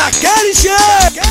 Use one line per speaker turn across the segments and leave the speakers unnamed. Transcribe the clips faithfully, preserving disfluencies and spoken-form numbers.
daquele jeito.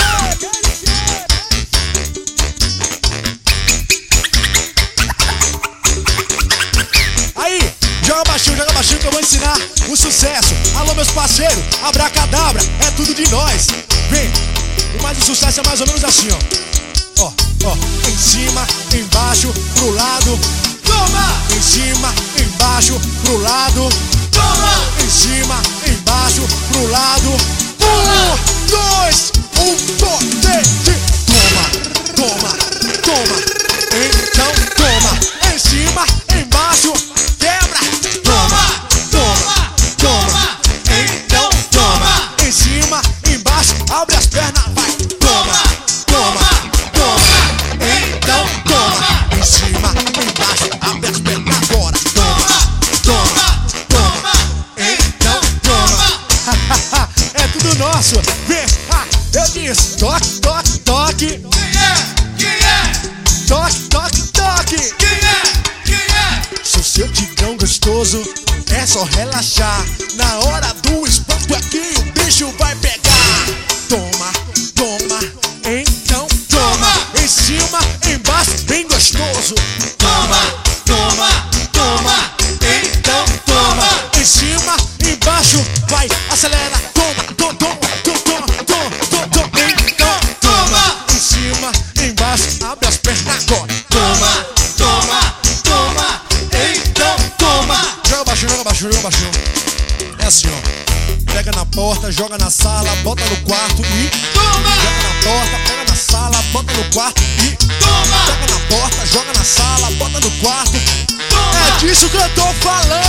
Aí, joga baixinho, joga baixinho que eu vou ensinar o sucesso. Alô meus parceiros, abracadabra, é tudo de nós. Vem, e mais o sucesso é mais ou menos assim, ó. Ó, ó, em cima, embaixo, pro lado. Toma! Em cima, embaixo, pro lado. Toma! Em cima, embaixo, pro lado. Um, dois, um, dois, três. Toma, toma, toma. Então toma. Em cima, embaixo, quebra. Toma, toma, toma. Então toma. Em cima, embaixo, abre as pernas, vai. Toma, toma, toma. Então toma. Em cima, embaixo, abre as pernas agora. Toma, toma, toma. Então toma. É tudo nosso. Vem, ah, eu disse toque, toque, toque.
Quem é? Quem é?
Toque, toque, toque.
Quem é? Quem é?
Sou seu tigrão gostoso, é só relaxar. Na hora do espanto aqui o bicho vai pegar. Toma, toma, então toma. Em cima, embaixo, bem gostoso.
Toma, toma, toma.
Então toma. Em cima, embaixo, vai, acelera. Toma, toma, toma, toma, toma, toma, toma. Então toma. Em cima, embaixo, abre as pernas agora.
Toma, toma, toma.
Então toma. Joga baixinho, joga baixinho, joga baixinho. É assim, ó. Pega na porta, joga na sala, bota no quarto e
Toma!
joga na porta, pega na sala, bota no quarto e
Toma!
pega na porta, joga na sala, bota no quarto.
Toma!
É disso que eu tô falando.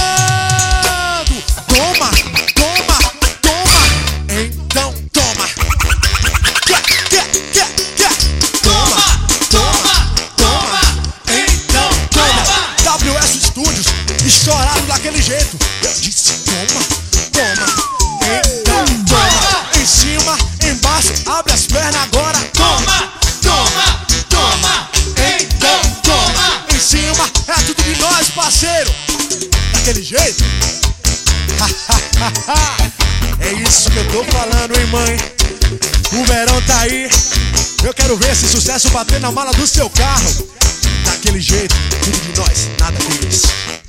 Toma, toma, toma. Então toma. Quer, quer, quer, quer. Toma, toma, toma. Então toma. W S Studios, estourado daquele jeito. Eu disse toma, toma. Então toma. Em cima, embaixo, abre as pernas agora.
Toma, toma, toma.
Então toma. Em cima, é tudo de nós, parceiro. Daquele jeito. É isso que eu tô falando, hein, mãe. O verão tá aí. Eu quero ver esse sucesso bater na mala do seu carro. Daquele jeito, tudo de nós, nada deles.